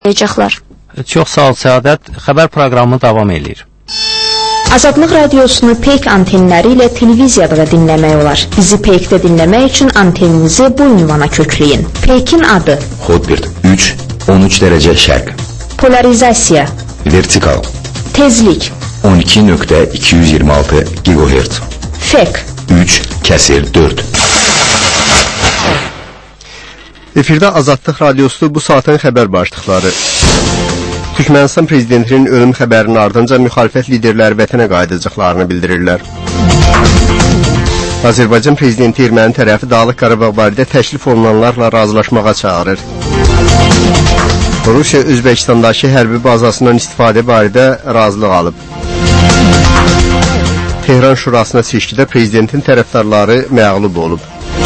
Çox sağ ol, Səadət. Xəbər proqramı davam edir. Azadlıq radiosunu Peyk antenləri ilə televiziyada da dinləmək olar. Bizi Peykdə dinləmək üçün anteninizi bu ünvana kökləyin. Peykin adı: Hotbird 3, 13 dərəcə şərq. Polarizasiya: Vertikal. Tezlik: 12.226 GHz. Fek: 3/4. Efirdə Azadlıq radiosu bu saatın xəbər başlıqları. Türkmənistan prezidentinin ölüm xəbərinin ardınca müxalifət liderləri vətənə qayıdacaqlarını bildirirlər. Azərbaycan prezidenti erməni tərəfi Dağlıq Qarabağ barədə təklif olunanlarla razılaşmağa çağırır. Rusiya Özbəkistandakı hərbi bazasından istifadə barədə razılıq alıb. Tehran Şurasına seçkidə prezidentin tərəfdarları məğlub olub.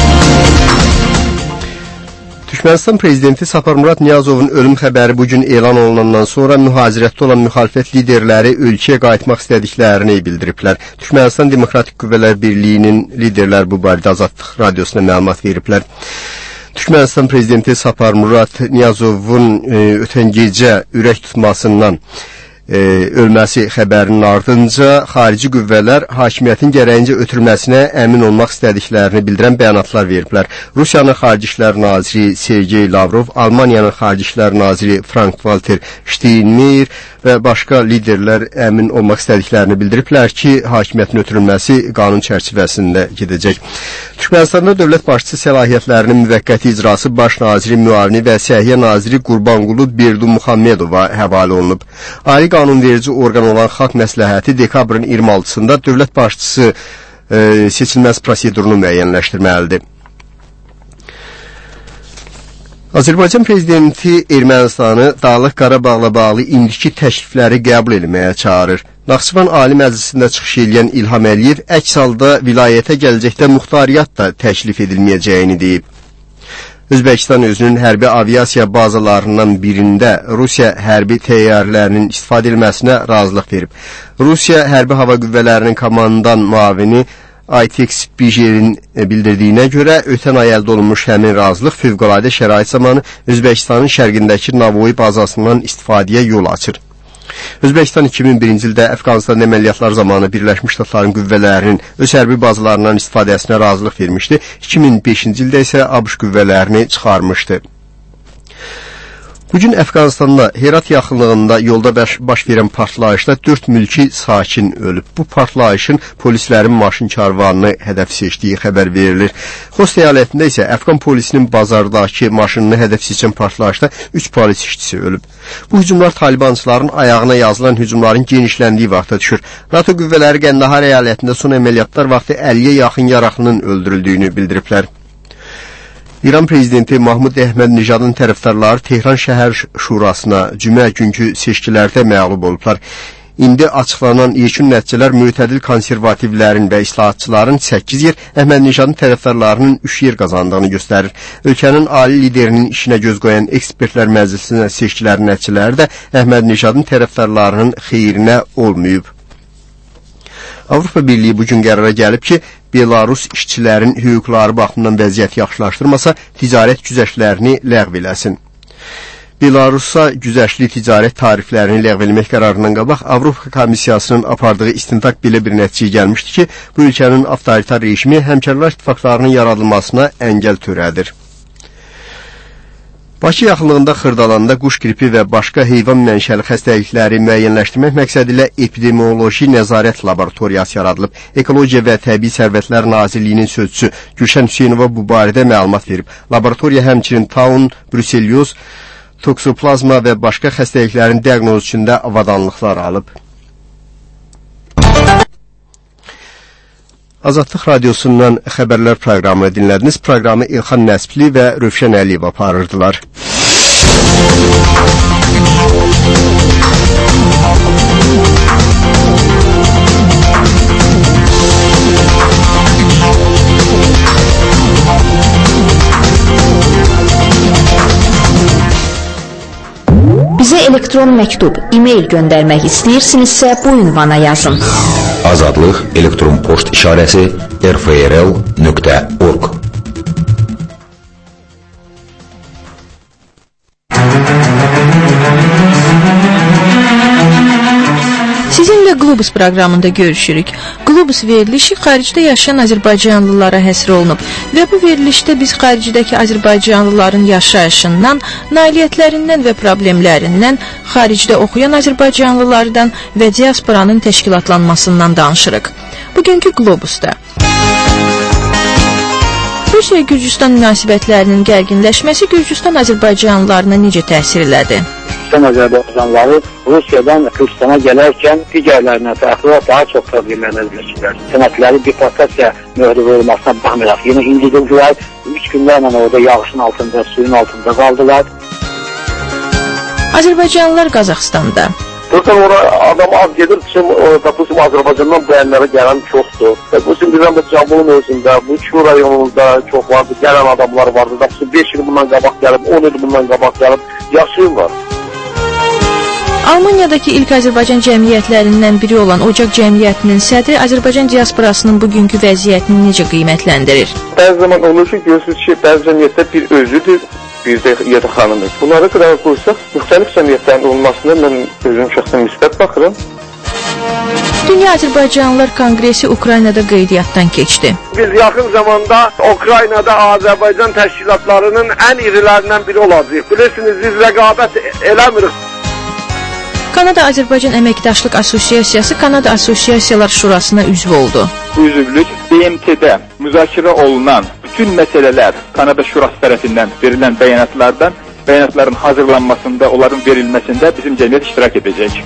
Türkmənistan prezidenti Saparmurat Niyazovun ölüm xəbəri bugün elan olunandan sonra mühazirətdə olan müxalifət liderləri ölkəyə qayıtmaq istədiklərini bildiriblər. Türkmənistan Demokratik Qüvvələr Birliyinin liderləri bu barədə Azadlıq radiosuna məlumat veriblər. Türkmənistan prezidenti Saparmurat Niyazovun ötən gecə ürək tutmasından ölməsi xəbərinin ardınca xarici qüvvələr hakimiyyətin gərəyincə ötürülməsinə əmin olmaq istədiklərini bildirən bəyanatlar veriblər. Rusiyanın Xarici İşlər Naziri Sergey Lavrov, Almaniyanın Xarici İşlər Naziri Frank-Walter Steinmeier və başqa liderlər əmin olmaq istədiklərini bildiriblər ki, hakimiyyətin ötürülməsi qanun çərçivəsində gedəcək. Türkmənistanda dövlət başçısı səlahiyyətlərinin müvəqqəti icrası baş naziri müavini və səhiyyə naziri Qurbanqulu Berdimuhammedova həvalə olunub. Ali qanunverici orqan olan Xalq Məsləhəti dekabrın 26-sında dövlət başçısı seçilməz prosedurunu müəyyənləşdirməlidir. Azərbaycan prezidenti Ermənistanı Dağlıq Qarabağla bağlı indiki təklifləri qəbul etməyə çağırır. Naxçıvan Ali Məclisində çıxış edən İlham Əliyev əks halda vilayətə gələcəkdə muxtariyyat da təklif edilməyəcəyini deyib. Özbəkistan özünün hərbi aviasiya bazalarından birində Rusiya hərbi təyyarələrinin istifadə edilməsinə razılıq verib. Rusiya hərbi hava qüvvələrinin komandan müavini Aytex Bijerin bildirdiyinə görə ötən ay əldə olunmuş həmin razılıq fövqəladə şərait zamanı Özbəkistanın şərqindəki Navoy bazasından istifadəyə yol açır. Özbəkistan 2001-ci ildə Əfqanistan əməliyyatlar zamanı Birləşmiş Ştatların qüvvələrinin öz hərbi bazalarından istifadəsinə razılıq vermişdi. 2005-ci ildə isə ABŞ qüvvələrini çıxarmışdı. Bugün Əfqanistanda Herat yaxınlığında yolda baş verən partlayışda 4 mülki sakin ölüb. Bu partlayışın polislərin maşın karvanını hədəf seçdiyi xəbər verilir. Xost əyalətində isə Əfqan polisinin bazardakı maşınını hədəf seçən partlayışda 3 polis işçisi ölüb. Bu hücumlar talibançıların ayağına yazılan hücumların genişləndiyi vaxta düşür. NATO qüvvələri Qəndahar əyalətində son əməliyyatlar vaxtı 50-yə yaxın yaraqlının öldürüldüyünü bildiriblər. İran prezidenti Mahmud Əhməd-Nijadın tərəfdarları Tehran şəhər şurasına cümə günkü seçkilərdə məğlub olublar. İndi açıqlanan yekun nəticələr mütədil konservativlərin və islahatçıların 8 yer, Əhməd-Nijadın tərəfdarlarının 3 yer qazandığını göstərir. Ölkənin ali liderinin işinə göz qoyan ekspertlər məclisinə seçkilərin nəticələri də Əhməd-Nijadın tərəfdarlarının xeyrinə olmayıb. Avropa Birliyi bugün qərara gəlib ki, Belarus işçilərin hüquqları baxımından vəziyyəti yaxşılaşdırmasa, ticarət güzəştlərini ləğv eləsin. Belarusa güzəştli ticarət tariflərini ləğv eləmək qərarından qabaq Avropa Komissiyasının apardığı istintaq belə bir nəticəyə gəlmişdi ki, bu ölkənin avtoritar rejimi həmkarlar ittifaqlarının yaradılmasına əngəl törədir. Bakı yaxınlığında Xırdalanda quş qripi və başqa heyvan mənşəli xəstəlikləri müəyyənləşdirmək məqsədi ilə epidemioloji nəzarət laboratoriyası yaradılıb. Ekologiya və Təbii Sərvətlər Nazirliyinin sözçüsü Gülşən Hüseynova bu barədə məlumat verib. Laboratoriya həmçinin taun, bruselyoz, toksoplazma və başqa xəstəliklərin diaqnozu üçün də avadanlıqlar alıb. Azadlıq radiosundan xəbərlər proqramını dinlədiniz. Proqramı İlxan Nəsbli və Rövşən Əliyev aparırdılar. Bizə elektron məktub, e-mail göndərmək istəyirsinizsə bu ünvana yazın. Azadlıq elektron poçt işarəsi rfrl.org. Qlobus proqramında görüşürük. Qlobus verilişi xaricdə yaşayan Azərbaycanlılara həsr olunub və bu verilişdə biz xaricdəki Azərbaycanlıların yaşayışından, nailiyyətlərindən və problemlərindən, xaricdə oxuyan Azərbaycanlılardan və diasporanın təşkilatlanmasından danışırıq. Bugünkü Qlobusda Rusiya-Gürcüstan münasibətlərinin gərginləşməsi Gürcüstan Azərbaycanlılarına necə təsir elədi? Gürcüstan Azərbaycanlıları Rusiyadan Gürcüstana gələrkən digərlərindən fərqli daha çox problemlərlə üzləşirlər. Sənədləri deportasiya möhrü vurulmasına baxmayaraq, yeni incidilər 3 günlərlə orada yağışın altında, suyun altında qaldılar. Azərbaycanlılar Qazaxstanda. Buradan adam az gedir, bu Azərbaycandan bu əllərə gələn çoxdur. Bu birdən də Cabulun özündə, bu Çu rayonunda çox vardı, gələn adamlar vardı. 5 il bundan qabaq gəlib, 10 il bundan qabaq gəlib, yaşayırlar. Almaniyadakı ilk Azərbaycan cəmiyyətlərindən biri olan Ocaq Cəmiyyətinin sədri Azərbaycan diasporasının bugünkü vəziyyətini necə qiymətləndirir? Bəzi zaman olur ki, görürsünüz ki, bəzi cəmiyyətdə bir özüdür, bir də yataqxanıdır. Bunları qırağa qoysaq, müxtəlif cəmiyyətlərin olmasına mən özüm şəxsən müsbət baxıram. Dünya Azərbaycanlılar Konqresi Ukraynada qeydiyyatdan keçdi. Biz yaxın zamanda Ukraynada Azərbaycan təşkilatlarının ən irilərindən biri olacaq. Bilirsiniz, biz rəqabət eləmirik. Kanada-Azərbaycan Əməkdaşlıq Assosiasiyası Kanada Assosiasiyalar Şurasına üzv oldu. Üzvlük BMT-də müzakirə olunan bütün məsələlər Kanada Şurası tərəfindən verilən bəyanatların hazırlanmasında, onların verilməsində bizim cəmiyyət iştirak edəcək.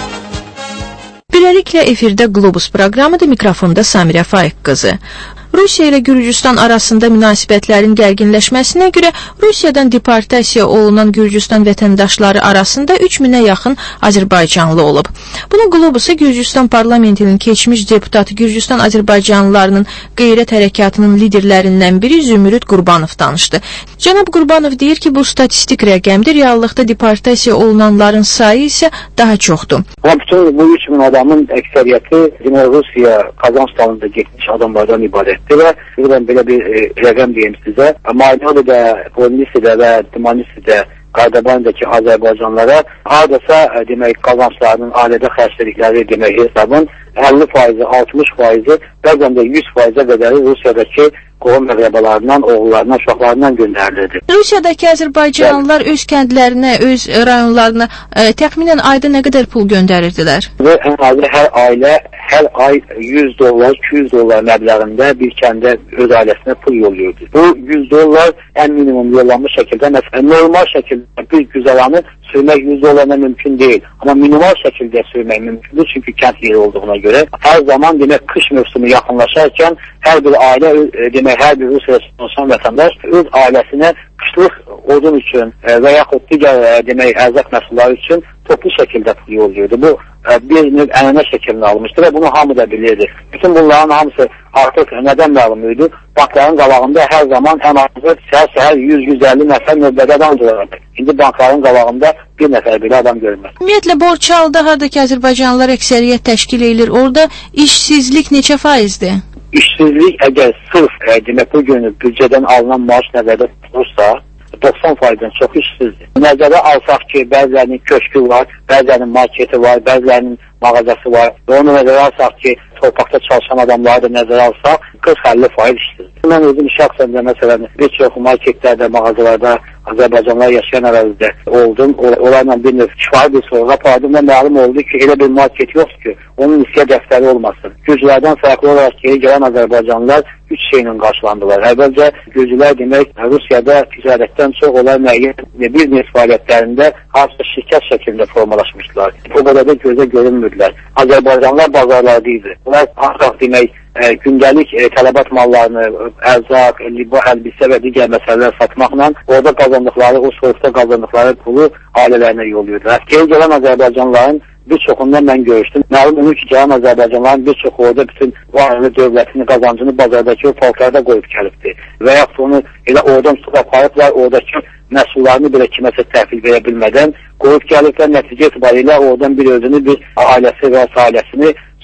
Beləliklə efirdə Qlobus proqramıdır, mikrofonda Samirə Faiq qızı. Rusiya ilə Gürcüstan arasında münasibətlərin gərginləşməsinə görə Rusiyadan deportasiya olunan Gürcüstan vətəndaşları arasında 3000-ə yaxın Azərbaycanlı olub. Bunu Qlobusa Gürcüstan parlamentinin keçmiş deputatı Gürcüstan Azərbaycanlılarının qeyrət hərəkatının liderlərindən biri Zümrüd Qurbanov danışdı. Cənab Qurbanov deyir ki, bu statistik rəqəmdir, reallıqda deportasiya olunanların sayı isə daha çoxdur. Bütün bu 3000 adamın əksəriyyəti Rusiya, Qazaxstanında getmiş adamlardan ibarətdir və buradan belə bir rəqəm deyim sizə. Maynolidə, Polnisidə və Timanisidə, Qardabanidəki Azərbaycanlara hardasa demək qazanclarının ailədə xərclikləri demək hesabın 50%, 60%, bəzən də 100%-ə qədəri Rusiyadakı qohum əqrəbalarından, oğullarından, uşaqlarından göndərilirdi. Rusiyadakı Azərbaycanlılar öz kəndlərinə, öz rayonlarına təxminən ayda nə qədər pul göndərirdilər? Və ən azı hər ailə hər ay $100, $200 məbləğində bir kəndə öz ailəsinə pul yolluyordu. Bu $100 ən minimum yollanmış şəkildə, normal şəkildə bir güzəranı sürmək $100 mümkün deyil. Amma minimal şəkildə sürmək mümkündür, çünki kənd yeri olduğuna görə. Hər zaman demək qış mövsümü yaxınlaşarkən hər bir ailə, demək hər bir Rusiyada çalışan vətəndaş öz ailəsinə qışlıq odun üçün və yaxud digər demək ərzaq məhsulları üçün toplu şəkildə pul yolluyordu. Bu bir növ ənənə şəklini almışdı və bunu hamı da bilirdi. Bütün bunların hamısı artıq nədən məlum idi? Bankların qabağında hər zaman ən azı səhər 100-150 nəfər növbədə adam durardı. İndi bankların qabağında bir nəfər belə adam görünmez. Ümumiyyətlə, borç halda hardakı Azərbaycanlılar əksəriyyət təşkil edilir. Orada işsizlik neçə faizdir? İşsizlik əgər sırf demək bu günü büdcədən alınan maaş nəzərdə tutulursa 90%-dən çox işsizdir. Nəzərə alsaq ki, bəzilərinin köşkü var, bəzilərinin marketi var, bəzilərinin mağazası var və onu nəzərə alsaq ki, torpaqda çalışan adamları da nəzərə alsaq 40-50% işsizdir. Mən özüm şəxsən də məsələn bir çox marketlərdə, mağazalarda Azərbaycanlılar yaşayan ərazidə oldum. Onlarla bir növ kifayət bir sorğu apardım və məlum oldu ki, elə bir market yoxdur ki, onun nisyə dəftəri olmasın. Gürcülərdən fərqli olaraq geri gələn Azərbaycanlılar 3 şeylə qarşılandılar. Əvvəlcə Gürcülər demək Rusiyada ticarətdən çox onlar müəyyən bir növ fəaliyyətlərində artıq şirkət şəklində formalaşmışdılar. O qədər də gözə görünmürdülər. Azərbaycanlılar bazarlarda idi. Onlar artıq demək gündəlik tələbat mallarını, ərzaq, liba, əlbisə və digər məsələlər satmaqla orada qazandıqları, o soyuqda qazandıqları pulu ailələrinə yolluyordular. Geri gələn Azərbaycanlıların bir çoxundan mən görüşdüm. Məlum olur ki, gələn Azərbaycanlıların bir çoxu orada bütün varlı dövlətini, qazancını bazardakı o paltarda qoyub gəlibdir. Və yaxud onu elə oradan tutub aparıblar, oradakı məhsullarını belə kiməsə təhvil verə bilmədən qoyub gəliblər. Nəticə itibarilə oradan bir özünü, bir ailəsi və ailəsini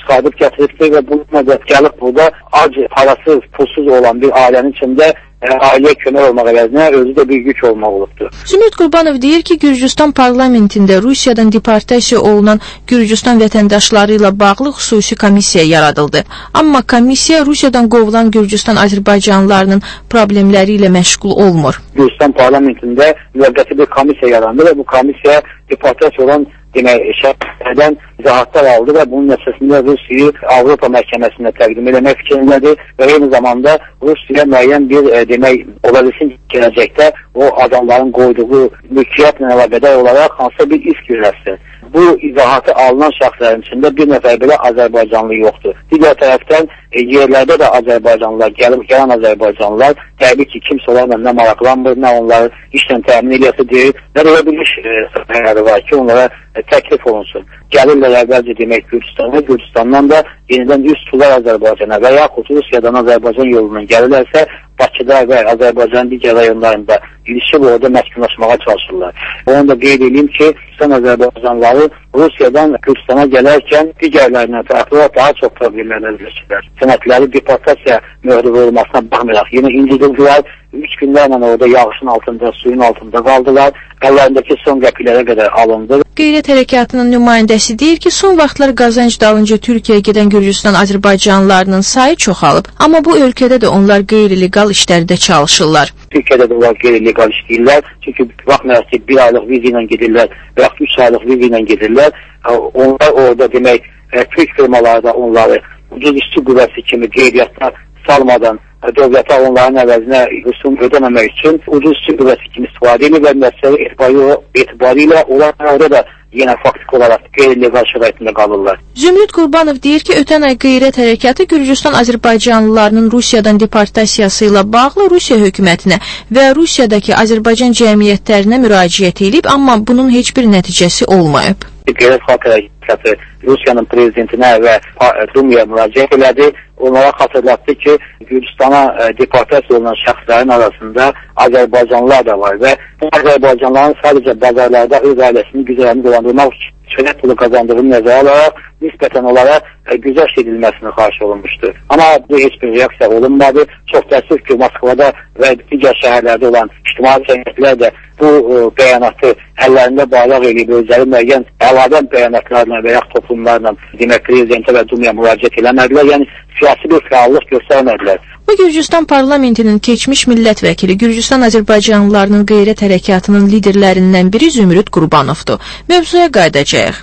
çıxardıb gətiribdir və bununla da gəlib burada ac, parasız, pulsuz olan bir ailənin içində ailəyə kömək olmaq əvəzinə özü də bir yük olmaq olubdur. Zümrüd Qurbanov deyir ki, Gürcüstan parlamentində Rusiyadan deportasiya olunan Gürcüstan vətəndaşları ilə bağlı xüsusi komissiya yaradıldı. Amma komissiya Rusiyadan qovulan Gürcüstan azərbaycanlılarının problemləri ilə məşğul olmur. Gürcüstan parlamentində müvəqqəti bir komissiya yarandı və bu komissiya deportasiya olan şəhərlərdən izahatlar aldı və bunun nəticəsində Rusiyayı Avropa məhkəməsinə təqdim etmək fikrindədir və eyni zamanda Rusiya müəyyən bir ola bilsin gələcəkdə o adamların qoyduğu mülkiyyətlə əlaqədar olaraq hansısa bir iş görəsin. Bu izahatı alınan şəxslərin içində bir nəfər belə Azərbaycanlı yoxdur. Digər tərəfdən yerlərdə də Azərbaycanlılar, gələn Azərbaycanlılar təbii ki, kimsə onlarla nə maraqlanmır, nə onları işlə təmin ediləsi deyil, nə də bir iş səhərləri var ki, onlara təklif olunsun. Gəlirlər əvvəlcə demək Gürcüstana, Gürcüstandan da yenidən üst tuturlar Azərbaycana və yaxud Rusiyadan Azərbaycan yolundan gəlirlərsə Bakıda və Azərbaycanın digər rayonlarında ilişib orada məskunlaşmağa çalışırlar. Onu da qeyd edeyim ki, Gürcüstan Azərbaycanlıları Rusiyadan Gürcüstana gələrkən digərlərindən fərqli daha çox problemlərlə üzləşirlər. Sənədləri deportasiya möhrü vurulmasına baxmayaraq yeni incidildilər. 3 günlərlə orada yağışın altında, suyun altında qaldılar. Əllərindəki son qəpilərə qədər alındı. Qeyrət hərəkatının nümayəndəsi deyir ki, son vaxtlar qazanc dalınca Türkiyəyə gedən Gürcüstan azərbaycanlılarının sayı çoxalıb, amma bu ölkədə də onlar qeyri-legal işlərdə çalışırlar. Türkiyədə də onlar qeyri-legal işləyirlər. Çünki baxmayaraq ki, 1 aylıq viza ilə gedirlər və 3 aylıq viza ilə gedirlər. Onlar orada demək, Türk firmaları da onları ucuz işçi qüvvəsi kimi qeyriyyatlar salmadan dövlətə onların əvəzinə rüsum ödəməmək üçün ucuz işçi qüvvəsi kimi istifadə edir və məsələ etibarilə onlar orada da yenə faktik olaraq qeyri-legal şəraitində qalırlar. Zümrüd Qurbanov deyir ki, ötən ay qeyrət hərəkatı Gürcüstan azərbaycanlılarının Rusiyadan deportasiyası ilə bağlı Rusiya hökumətinə və Rusiyadakı Azərbaycan cəmiyyətlərinə müraciət edib, amma bunun heç bir nəticəsi olmayıb. Qeyrət xalq hərəkatı Rusiyanın prezidentinə və Dumaya müraciət elədi. Onlara xatırlatdı ki, Gürcüstana deportasiya olunan şəxslərin arasında Azərbaycanlılar da var və bu Azərbaycanlıların sadəcə bazarlarda öz ailəsini güzəranı dolandırmaq üçün çörək pulu qazandığını nəzərə alaraq nisbətən onlara güzəşt edilməsini xahiş olunmuşdu. Amma bu heç bir reaksiya olunmadı. Çox təəssüf ki, Moskvada və digər şəhərlərdə olan ictimai cəmiyyətlər də bu bəyanatı əllərində bağlaq edib özləri müəyyən əlavə bəyanatlarla və yaxud toplumlarla demək prezidentə və Dumaya müraciət eləmədilər. Yəni siyasi bir fəallıq göstərmədilər. Bu Gürcüstan parlamentinin keçmiş millət vəkili Gürcüstan azərbaycanlılarının qeyrət hərəkatının liderlərindən biri Zümrüd Qurbanovdur. Mövzuya qayıdacağıq.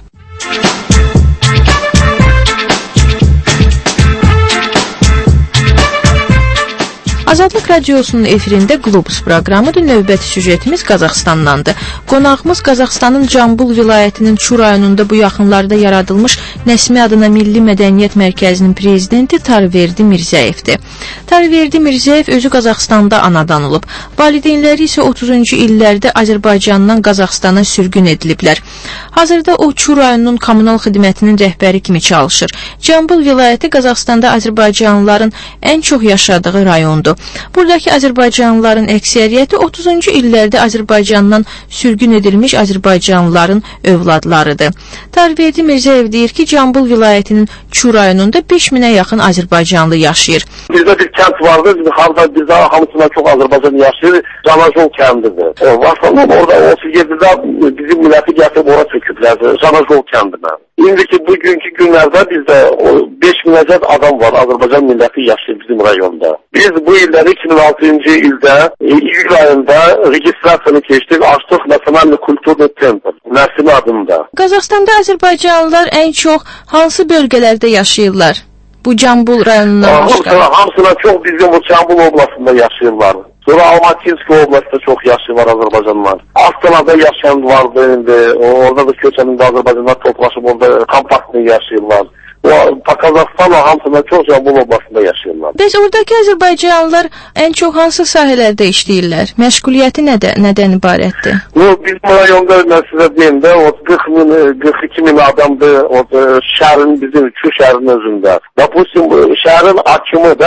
Azadlıq Radiosunun efirində Globus proqramıdır. Növbəti süjetimiz Qazaxstandandır. Qonağımız Qazaxstanın Cambul vilayətinin Çu rayonunda bu yaxınlarda yaradılmış Nəsmi adına Milli Mədəniyyət Mərkəzinin prezidenti Tarverdi Mirzəyevdir. Tarverdi Mirzəyev özü Qazaxstanda anadan olub. Valideynləri isə 30-cu illərdə Azərbaycandan Qazaxstana sürgün ediliblər. Hazırda o Çu rayonunun kommunal xidmətinin rəhbəri kimi çalışır. Cambul vilayəti Qazaxstanda Azərbaycanlıların ən çox yaşadığı rayondur. Buradakı Azərbaycanlıların əksəriyyəti 30-cu illərdə Azərbaycandan sürgün edilmiş Azərbaycanlıların övladlarıdır. Tarverdi Mirzəyev deyir ki, Cambul vilayətinin Çu rayonunda 5000-ə yaxın Azərbaycanlı yaşayır. Bizdə bir kənd vardı, bizdə hamısından çox Azərbaycan yaşayır, Canajol kəndidir. Vaxtında orada 37-də bizim milləti gətirib ora çöküblər, Canajol kəndinə. İndiki bugünkü günlərdə bizdə 5000-ə adam var, Azərbaycan milləti yaşayır bizim rayonda. Biz bu ildə 2006-cı ildə iyul ayında registrasiyonu keçdik, açdıq Nasionalni Kulturni Templ, Nəsmi adında. Qazaxstanda Azərbaycanlılar ən çox hansı bölgələrdə yaşayırlar? Bu Cambul rayonundan başqa? Hamısına çox bizim bu Cambul oblastında yaşayırlar. Sonra Almatinsk oblastında çox yaşayırlar Azərbaycanlılar. Astanada yaşayan vardı indi, orada da köçənində Azərbaycanlar toplaşıb orada kompaktını yaşayırlar. Qazaxstanla hamısından çox Cambul oblastında yaşayırlar. Bəs oradakı Azərbaycanlılar ən çox hansı sahələrdə işləyirlər? Məşğuliyyəti nədən ibarətdir? Bizim rayonda mən sizə deyim də, 42 min adamdır şəhərin, bizim Çu şəhərinin özündə. Допустим, şəhərin hakimi də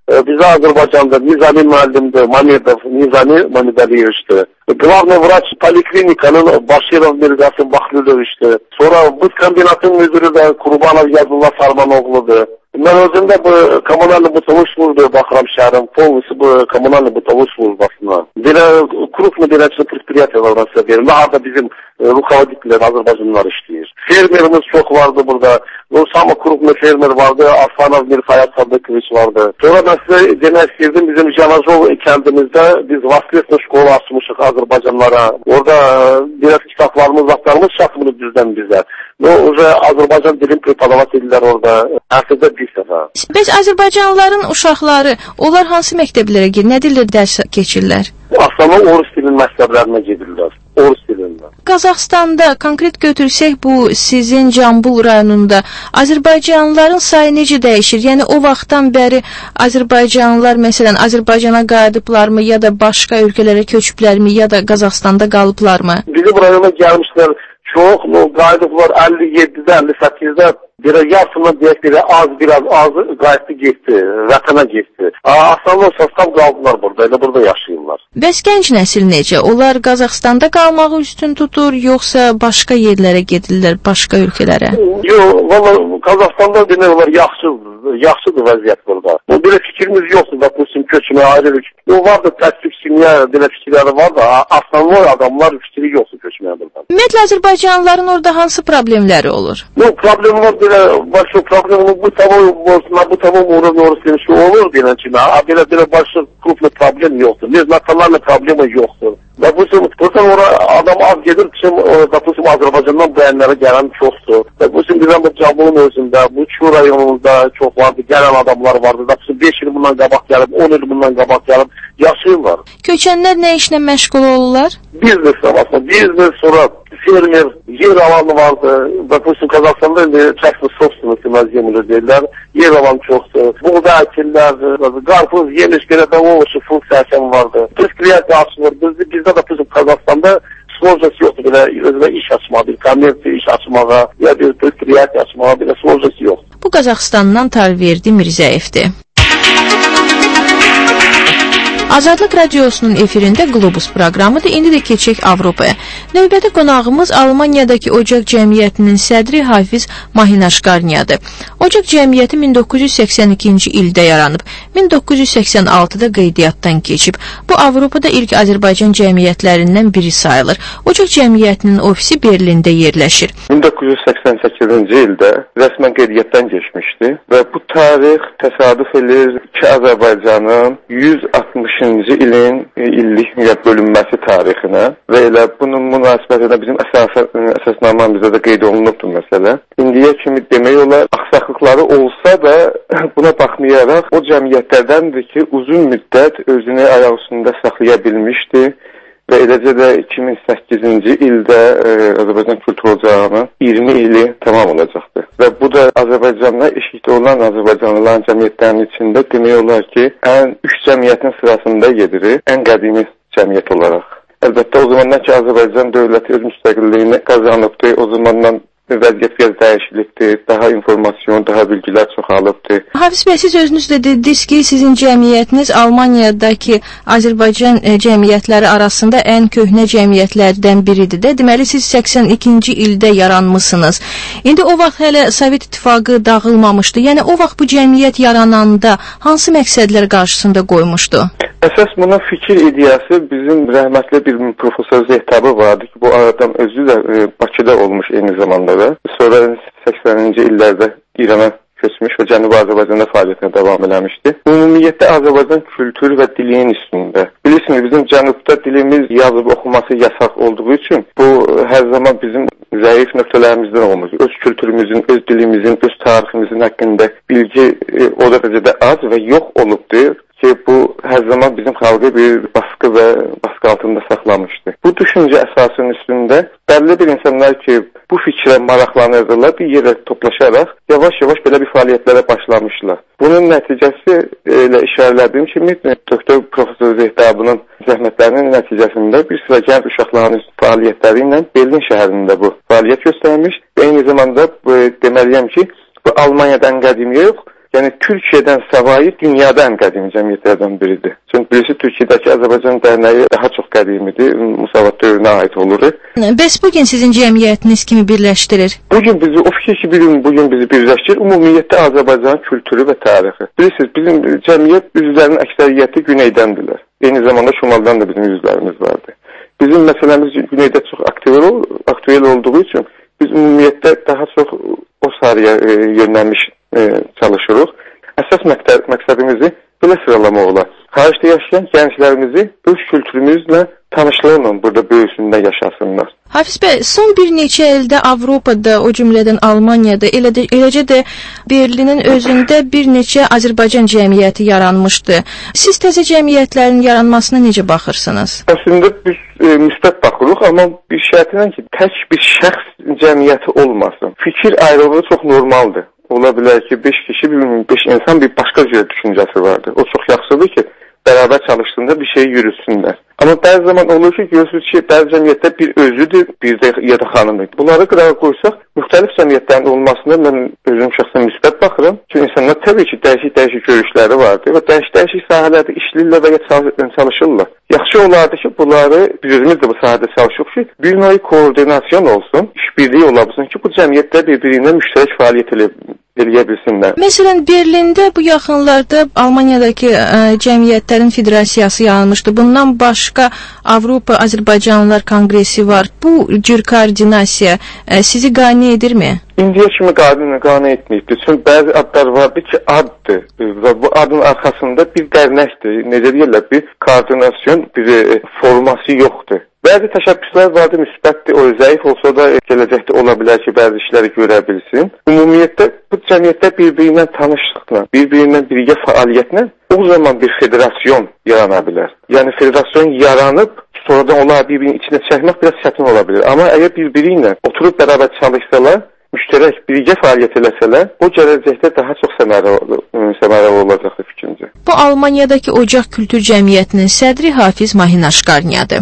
Bizə Azərbaycanda Nizami müəllimdir, Nizami Mamedaliyevdir. Главный врач poliklinikanın Başirov Mirqasım Baxlılovdur. Sonra bu kombinatın müdürü də Qurbanov Yazıllah Sarmanoğludur. Mən özüm də bu kommunalni butuluş vurdu Baxram şəhərin, polisi bu kommunalni butuluş vurmasına. Belə kruplu beləcə предприятиялар var səbəbi. Orada bizim rukovodителlər Azərbaycanlılar işləyir. Fermerimiz çox vardı burada. O samı kruplu fermer vardı, Afanov Mirxayat Sadıkoviç vardı. Sonra mən sizə demək istəyirdim, bizim Janazov kəndimizdə biz Vaskresna şkolu açmışıq Azərbaycanlılara. Orada biraz kitablarımız, vaxtlarımız çatmır düzdən bizə. Azərbaycan dilini preparavat edirlər orada. Həftədə bir səfər. Bəs Azərbaycanlıların uşaqları, onlar hansı məktəblərə gedir? Nə dildə dərs keçirlər? Aslında Orus dilinin məktəblərinə gedirlər. Orus dilində. Qazaxstanda konkret götürsək bu sizin Cambul rayonunda Azərbaycanlıların sayı necə dəyişir? Yəni o vaxtdan bəri Azərbaycanlılar məsələn Azərbaycana qayıdıblarmı ya da başqa ölkələrə köçüblərmi ya da Qazaxstanda qalıblarmı? Bizim rayona gəlmişlər çox, qayıdıblar 57-də, 58-də belə yarısından deyək belə biraz az qayıtdı getdi, vətənə getdi. Aslında sastav qaldılar burada, elə burada yaşayırlar. Bəs gənc nəsil necə? Onlar Qazaxstanda qalmağı üstün tutur, yoxsa başqa yerlərə gedirlər, başqa ölkələrə? Yox, valla Qazaxstanda demək olar yaxşıdır vəziyyət burada. Belə fikrimiz yoxdur, baxmışsın köçməyə ayrılır. Var da təklif kimya belə fikirləri var da, aslında adamlar fikri yoxdur köçməyə burada. Ümumiyyətlə Azərbaycanlıların orada hansı problemləri olur? Problem var belə, başqa problem bu tamam uğrun şey olur deyən kimi. Belə başqa kruplu problem yoxdur. Natallarla problemi yoxdur. Buradan adam az gedir ki, Azərbaycandan bu ənlərə gələn çoxdur. Bizdən bu Cambulun özündə, bu Çukur rayonunda çox vardı, gələn adamlar vardı. 5 il bundan qabaq gəlib, 10 il bundan qabaq gəlib, yaşayırlar. Köçənlər nə işlə məşğul olurlar? Biznes sonra fermer, yer alanı vardı. Qazaxstanda çəksli sobstvenности на землю deyirlər. Yer alanı çoxdur. Buğda əkirlər, qarpız, yemiş, belə də oğuşu, funksiyasyon vardı. Предприятие açılır. Bizdə də Qazaxstanda sложность yoxdur. Belə özünə iş açmağa, bir kommersiya iş açmağa, ya bir предприятие açmağa, belə sложность yoxdur. Bu Qazaxstandan Tarverdi Mirzəyevdir. Azadlıq Radiosunun efirində Globus proqramıdır. İndi də keçək Avropaya. Növbəti qonağımız Almaniyadakı Ocaq Cəmiyyətinin sədri Hafiz Mahinaşkarniyadır. Ocaq Cəmiyyəti 1982-ci ildə yaranıb. 1986-da qeydiyyatdan keçib. Bu Avropada ilk Azərbaycan cəmiyyətlərindən biri sayılır. Ocaq Cəmiyyətinin ofisi Berlində yerləşir. 1988-ci ildə rəsmən qeydiyyatdan keçmişdi və bu tarix təsadüf edir ki, Azərbaycanın 160-cı ilin illik bölünməsi tarixinə və elə bunun münasibətində bizim əsasnamamızda da qeyd olunubdur məsələ. İndiyə kimi demək olar, axsaqlıqları olsa da buna baxmayaraq o cəmiyyətlərdəndir ki, uzun müddət özünü ayaq üstündə saxlaya bilmişdi və eləcə də 2008-ci ildə Azərbaycan Kültür Ocağının 20 ili tamam olacaqdır. Və bu da Azərbaycanla eşikdə olan Azərbaycanlıların cəmiyyətlərinin içində demək olar ki, ən 3 cəmiyyətin sırasında yedirir, ən qədimi cəmiyyət olaraq. Əlbəttə o zamandan ki, Azərbaycan dövləti öz müstəqilliyini qazanıbdır, o zamandan vəziyyət biraz dəyişilibdir, daha informasyon, daha bilgilər çoxalıbdır. Hafiz bəy, siz özünüz də dediniz ki, sizin cəmiyyətiniz Almaniyadakı Azərbaycan cəmiyyətləri arasında ən köhnə cəmiyyətlərdən biridir də. Deməli, siz 82-ci ildə yaranmısınız. İndi o vaxt hələ Sovet İttifaqı dağılmamışdı. Yəni, o vaxt bu cəmiyyət yarananda hansı məqsədlər qarşısında qoymuşdu? Əsas bunun fikir ideyası bizim rəhmətli bir profesor Zehtabı vardı ki, bu adam özü də Bakıda olmuş eyni zamanda da. Sonra 80-ci illərdə İrana köçmüş və Cənubi Azərbaycanda fəaliyyətinə davam eləmişdi. Ümumiyyətlə Azərbaycan kültürü və dilinin üstündə. Bilirsiniz, bizim Cənubda dilimiz yazıb oxuması yasaq olduğu üçün bu hər zaman bizim zəif nöqtələrimizdən olmuş. Öz kültürümüzün, öz dilimizin, öz tariximizin haqqında bilgi o dərəcədə az və yox olubdur ki, bu hər zaman bizim xalqı bir baskı və baskı altında saxlamışdı. Bu düşüncə əsasının üstündə bəlli bir insanlar ki, bu fikrə maraqlanırdılar, bir yerə toplaşaraq yavaş-yavaş belə bir fəaliyyətlərə başlamışlar. Bunun nəticəsi ilə işarələdiyim kimi, Doktor Profesor Zehtabının zəhmətlərinin nəticəsində bir sıra gənc uşaqların fəaliyyətləri ilə Berlin şəhərində bu fəaliyyət göstərmiş və eyni zamanda deməliyəm ki, bu Almaniyadan qədimi yox, yəni Türkiyədən savayı dünyada ən qədim cəmiyyətlərdən biridir. Çünki birisi Türkiyədəki Azərbaycan dərnəyi daha çox qədimidir, Musavat dövrünə aid olur. Bəs bugün sizin cəmiyyətiniz kimi birləşdirir? Bugün bizi, o fikir ki, bugün bizi birləşdirir, ümumiyyətlə Azərbaycanın kültürü və tarixi. Bilirsiniz, bizim cəmiyyət üzvlərinin əksəriyyəti güneydəndirlər. Eyni zamanda şimaldan da bizim üzvlərimiz vardır. Bizim məsələmiz güneydə çox aktuel olduğu üçün biz ümumiyyətlə daha çox o sarıya yönlənmiş çalışırıq. Əsas məqsədimizi belə sıralamaq olar. Xaricdə yaşayan gənclərimizi öz kültürümüzlə tanışlıqla burada böyüsündə yaşasınlar. Hafiz bəy, son bir neçə ildə Avropada, o cümlədən Almaniyada, eləcə də Berlinin özündə bir neçə Azərbaycan cəmiyyəti yaranmışdı. Siz təzə cəmiyyətlərin yaranmasına necə baxırsınız? Əslində biz müsbət baxırıq, amma bir şərtlə ki, tək bir şəxs cəmiyyəti olmasın. Fikir ayrılığı çox normaldır. Ola bilər ki, 5 kişi, 5 insan bir başqa cür düşüncəsi vardır. O çox yaxşıdır ki, bərabər çalışdığında bir şey yürütsünlər. Amma bəzi zaman olur ki, görürsünüz ki, bəzi cəmiyyətdə bir özüdür, bir də ya da xanımdır. Bunları qırağa qoysaq, müxtəlif cəmiyyətlərin olmasında mən özüm şəxsən müsbət baxıram. Çünki insanlar təbii ki, dəyişik görüşləri vardır və dəyişik sahələrdə işləyirlər və ya çalışırlar. Yaxşı olardı ki, bunları biz özümüz də bu sahədə çalışırıq ki, bir növ koordinasyon olsun, işbirliyi ola bilsin ki, bu cəmiyyətlər bir-birindən müştərək fəaliyyət eləyə bilsinlər. Məsələn, Berlində bu yaxınlarda Almaniyadakı cəmiyyətlərin federasiyası yaranmışdı. Bundan başqa Avropa Azərbaycanlılar Konqresi var. Bu cür koordinasiya sizi qane edirmi? İndiyə kimi qane etməyibdir. Çünki bəzi adlar vardır ki, addır və bu adın arxasında bir dərnəkdir. Necə deyirlər, bir koordinasyon, bir forması yoxdur. Bəzi təşəbbüslər vardır, müsbətdir, o zəif olsa da gələcəkdə ola bilər ki, bəzi işləri görə bilsin. Ümumiyyətlə, bu cəmiyyətlər bir-birindən tanışlıqla, bir-birindən birgə fəaliyyətlə o zaman bir federasyon yarana bilər. Yəni, federasyon yaranıb, sonradan onları bir-birinin içine çəkmək biraz çətin ola bilər. Amma əgər bir-biri ilə oturub bərabər çalışsalar, müştərək birgə fəaliyyət eləsələr, o gələcəkdə daha çox səmərəli olacaqdır fikrimcə. Bu Almaniyadakı Ocaq Kültür Cəmiyyətinin sədri Hafiz Mahinaşkarniyadır.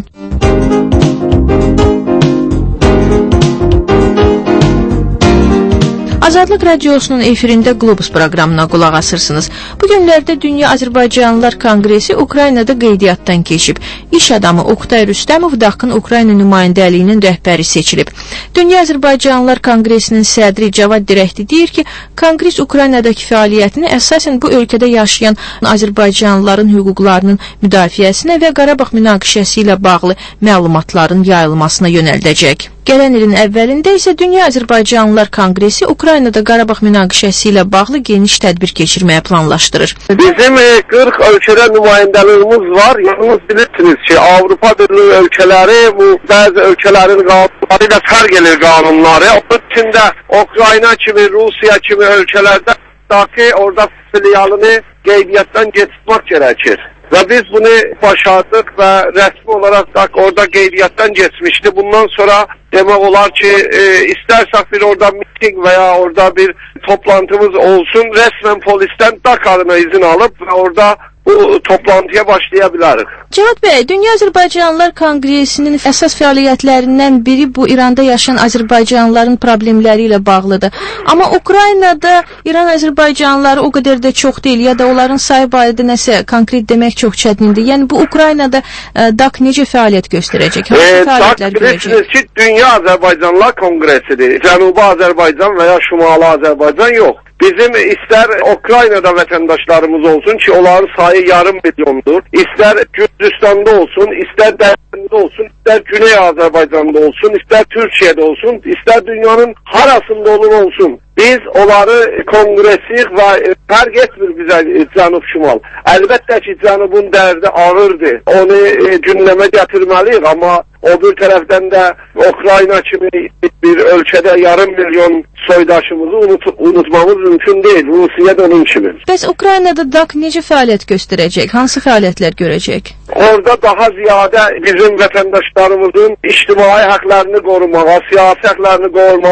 Azadlıq Radiosunun efirində Globus proqramına qulaq asırsınız. Bu günlərdə Dünya Azərbaycanlılar Konqresi Ukraynada qeydiyyatdan keçib. İş adamı Oqtay Rüstəmov DAQ-ın Ukrayna nümayəndəliyinin rəhbəri seçilib. Dünya Azərbaycanlılar Konqresinin sədri Cavad Dirəkdi deyir ki, Konqres Ukraynadakı fəaliyyətini əsasən bu ölkədə yaşayan Azərbaycanlıların hüquqlarının müdafiəsinə və Qarabağ münaqişəsi ilə bağlı məlumatların yayılmasına yönəldəcək. Gələn ilin əvvəlində isə Dünya Azərbaycanlılar Konqresi Ukraynada Qarabağ münaqişəsi ilə bağlı geniş tədbir keçirməyə planlaşdırır. Bizim 40 ölkədə nümayəndəliyimiz var. Yalnız bilirsiniz ki, Avropa Birliyi ölkələri bu bəzi ölkələrin qanunları ilə fərq edir qanunları. Onun içində Ukrayna kimi, Rusiya kimi ölkələrdə orada filialını qeydiyyatdan geçirmək gərəkir. Və biz bunu başardık və rəsmi olaraq orada qeydiyyatdan geçmişdi. Bundan sonra demək olar ki, istərsək bir orada miting və ya orada bir toplantımız olsun, rəsmən polisdən DAQ adına izin alıb və orada bu toplantıya başlaya bilərik. Cavad bəy, Dünya Azərbaycanlılar Konqresinin əsas fəaliyyətlərindən biri bu İranda yaşayan Azərbaycanlıların problemləri ilə bağlıdır. Amma Ukraynada İran Azərbaycanlıları o qədər də çox deyil ya da onların sayı barədə nəsə konkret demək çox çətindir. Yəni bu Ukraynada DAQ necə fəaliyyət göstərəcək? Hansı fəaliyyətlər görəcək? Bilirsiniz ki, Dünya Azərbaycanlılar Konqresidir. Cənubi Azərbaycan və ya Şimali Azərbaycan yox. Bizim istər Ukraynada vətəndaşlarımız olsun ki, onların sayı yarım milyondur. İstər Gürcüstanda olsun, istər Dərbəndə olsun, istər Güney Azərbaycanda olsun, istər Türkiyədə olsun, istər dünyanın harasında olsun. Biz onları konqresiyik və fərq etmir bizə Cənub-Şimal. Əlbəttə ki, Cənubun dərdi ağırdır. Onu gündəmə gətirməliyik, amma o bir tərəfdən də Ukrayna kimi bir ölkədə yarım milyon soydaşımızı unutmamız mümkün deyil. Rusiya da onun kimi. Bəs Ukraynada DAQ necə fəaliyyət göstərəcək? Hansı fəaliyyətlər görəcək? Orada daha ziyadə bizim vətəndaşlarımızın ictimai haqlarını qorumağa, siyasi haqlarını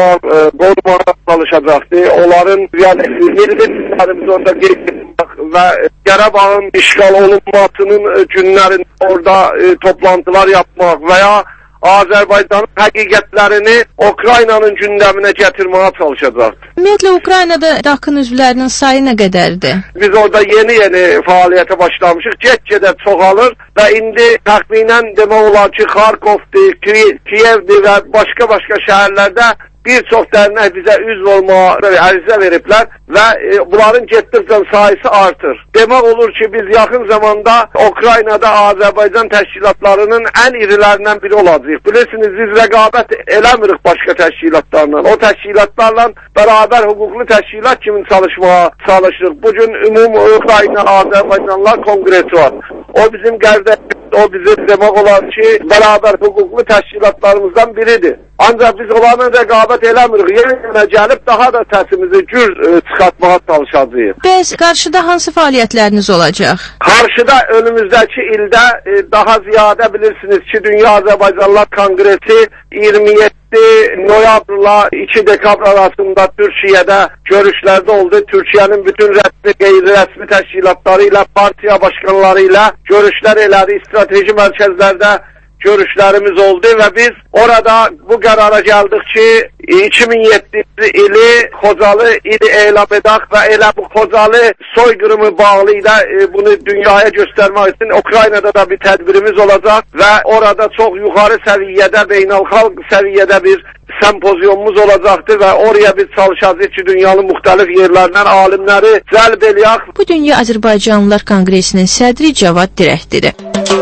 qorumağa çalışacaqdır. Onların milletlərimiz orada qeyd və Qarabağın işğal olunmasının günlərində orada toplantılar yapmaq və ya Azərbaycanın həqiqətlərini Ukraynanın gündəminə gətirməyə çalışacaq. Ümumiyyətlə, Ukraynada DAK-ın üzvlərinin sayı nə qədərdir? Biz orada yeni fəaliyyətə başlamışıq. Get-gedə çoxalır və indi təxminən demək olar ki, Xarkovdur, Kiyevdir və başqa şəhərlərdə bir çox dərnək bizə üzv olmağa ərizə veriblər və bunların getdikcə sayısı artır. Demək olur ki, biz yaxın zamanda Ukraynada Azərbaycan təşkilatlarının ən irilərindən biri olacağıq. Bilirsiniz, biz rəqabət eləmirik başqa təşkilatlarla. O təşkilatlarla bərabər hüquqlu təşkilat kimi çalışmağa çalışırıq. Bugün Ukrayna Azərbaycanlar Kongresi var. O bizim o bizim demək olar ki, bərabər hüquqlu təşkilatlarımızdan biridir. Ancaq biz onlarla rəqabət eləmirik. Yenə gəlib daha da səsimizi gür çıxartmağa çalışacağıq. Bəs qarşıda hansı fəaliyyətləriniz olacaq? Qarşıda önümüzdəki ildə daha ziyadə bilirsiniz ki, Dünya Azərbaycanlılar Kongresi 27 noyabrla 2 dekabr arasında Türkiyədə görüşlərdə oldu. Türkiyənin bütün rəsmi, qeyri-rəsmi təşkilatları ilə, partiya başkanları ilə görüşlər elədi. Strateji mərkəzlərdə görüşlərimiz oldu və biz orada bu qərara gəldik ki, 2007 ili Xocalı ili elan edək və elə bu Xocalı soyqırımı bağlı ilə bunu dünyaya göstərmək üçün Ukraynada da bir tədbirimiz olacaq və orada çox yuxarı səviyyədə, beynəlxalq səviyyədə bir sempozyumumuz olacaqdır və oraya biz çalışacağıq ki, dünyanın müxtəlif yerlərindən alimləri cəlb eləyək. Bu Dünya Azərbaycanlılar Konqresinin sədri Cavad Dirəkdidir.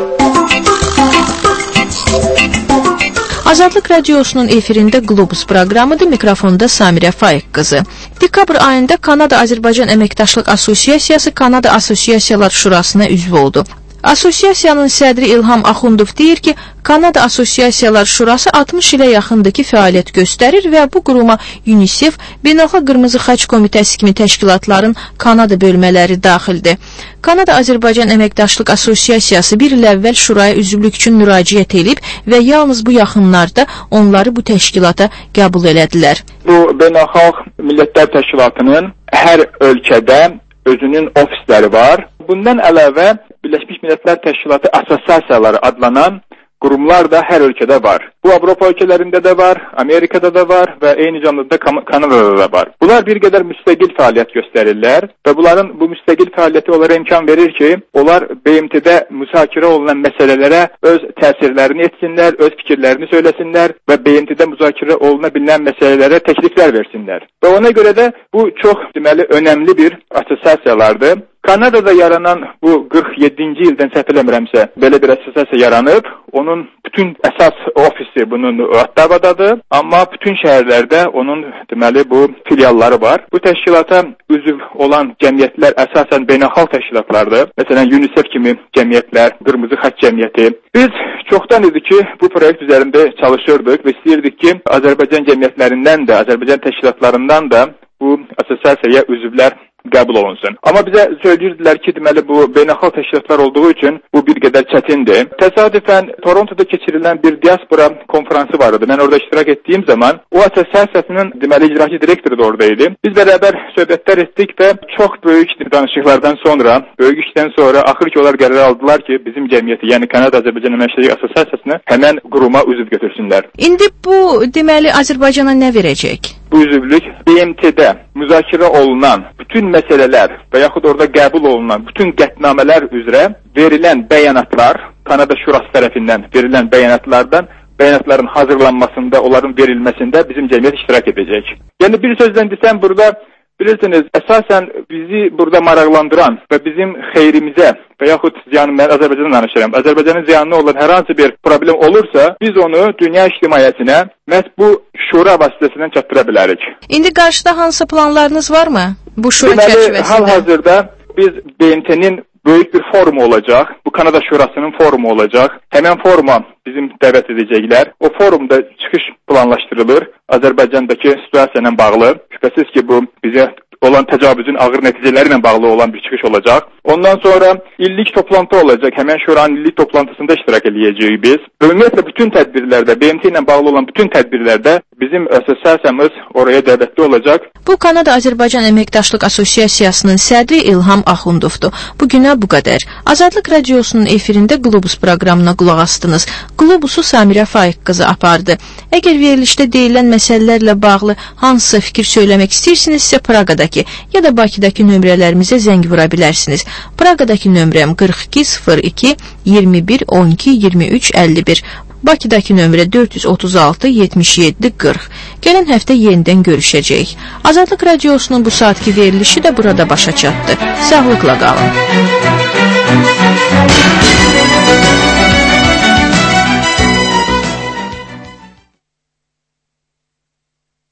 Azadlıq Radiosunun efirində Globus proqramıdır. Mikrofonda Samirə Faiq qızı. Dekabr ayında Kanada Azərbaycan Əməkdaşlıq Assosiasiyası Kanada Assosiasiyalar Şurasına üzv oldu. Asosiyasiyanın sədri İlham Axundov deyir ki, Kanada Assosiasiyalar Şurası 60 ilə yaxındır ki, fəaliyyət göstərir və bu quruma UNICEF, Beynəlxalq Qırmızı Xaç Komitəsi kimi təşkilatların Kanada bölmələri daxildir. Kanada Azərbaycan Əməkdaşlıq Assosiasiyası bir il əvvəl şuraya üzvlük üçün müraciət edib və yalnız bu yaxınlarda onları bu təşkilata qəbul elədilər. Bu Beynəlxalq Millətlər Təşkilatının hər ölkədə özünün ofisləri var. Bundan əlavə Birləşmiş Millətlər Təşkilatı Assosiasiyaları adlanan qurumlar da hər ölkədə var. Bu Avropa ölkələrində də var, Amerikada da var və eyni zamanda Kanadada da var. Bunlar bir qədər müstəqil fəaliyyət göstərirlər və bunların bu müstəqil fəaliyyəti onlara imkan verir ki, onlar BMT-də müzakirə olunan məsələlərə öz təsirlərini etsinlər, öz fikirlərini söyləsinlər və BMT-də müzakirə oluna bilən məsələlərə təkliflər versinlər. Və ona görə də bu çox deməli önəmli bir assosiasiyalardır. Kanadada yaranan bu 47-ci ildən səhv eləmirəmsə belə bir assosiasiya yaranıb. Onun bütün əsas ofisi bunun Ottavadadır, amma bütün şəhərlərdə onun deməli bu filialları var. Bu təşkilata üzv olan cəmiyyətlər əsasən beynəlxalq təşkilatlardır. Məsələn, UNICEF kimi cəmiyyətlər, Qırmızı Xaç Cəmiyyəti. Biz çoxdan idi ki, bu proyekt üzərində çalışırdıq və istəyirdik ki, Azərbaycan cəmiyyətlərindən də, Azərbaycan təşkilatlarından da bu assosiasiyaya üzvlər qəbul olunsun. Amma bizə söyləyirdilər ki, deməli bu beynəlxalq təşkilatlar olduğu üçün bu bir qədər çətindir. Təsadüfən Torontoda keçirilən bir diaspora konfransı var idi. Mən orada iştirak etdiyim zaman o assosiasiyasının deməli icraçı direktoru da oradaydı. Biz bərabər söhbətlər etdik və çox böyük danışıqlardan sonra, böyük işdən sonra axır ki, onlar qərar aldılar ki, bizim cəmiyyəti, yəni Kanada Azərbaycan Əməkdaşlıq Assosiasiyasını həmən quruma üzv götürsünlər. İndi bu deməli Azərbaycana nə verəcək? Bu üzvlük BMT-də müzakirə olunan bütün məsələlər və yaxud orada qəbul olunan bütün qətnamələr üzrə verilən bəyanatlar, Kanada Şurası tərəfindən verilən bəyanatların hazırlanmasında, onların verilməsində bizim cəmiyyət iştirak edəcək. Yəni bir sözlə desəm burada bilirsiniz, əsasən bizi burada maraqlandıran və bizim xeyrimizə və yaxud ziyanı, mən Azərbaycandan danışıram, Azərbaycanın ziyanına olan hər hansı bir problem olursa, biz onu dünya ictimaiyyətinə məhz bu şura vasitəsindən çatdıra bilərik. İndi qarşıda hansı planlarınız varmı bu şura çərçivəsində? Hal-hazırda biz BMT-nin böyük bir forumu olacaq. Bu Kanada Şurasının forumu olacaq. Həmən foruma bizim dəvət edəcəklər. O forumda çıxış planlaşdırılır. Azərbaycandakı situasiya ilə bağlı. Şübhəsiz ki, bu bizə olan təcavüzün ağır nəticələri ilə bağlı olan bir çıxış olacaq. Ondan sonra illik toplantı olacaq. Həmin şuranın illik toplantısında iştirak edəcəyik biz. Ümumiyyətlə bütün tədbirlərdə, BMT ilə bağlı olan bütün tədbirlərdə bizim assosiasiyamız oraya dəvətli olacaq. Bu Kanada-Azərbaycan Əməkdaşlıq Assosiasiyasının sədri İlham Axundovdur. Bugünə bu qədər. Azadlıq radiosunun efirində Qlobus proqramına qulaq asdınız. Qlobusu Samirə Faiq qızı apardı. Əgər verilişdə deyilən məsələlərlə bağlı hansısa fikir söyləmək istəyirsinizsə Praqadakı ya da Bakıdakı nömrələrimizə zəng vura bilərsiniz. Praqadakı nömrəm 4202 21 12 23 51. Bakıdakı nömrə 436 77 40. Gələn həftə yenidən görüşəcəyik. Azadlıq radiosunun bu saatki verilişi də burada başa çatdı. Sağlıqla qalın.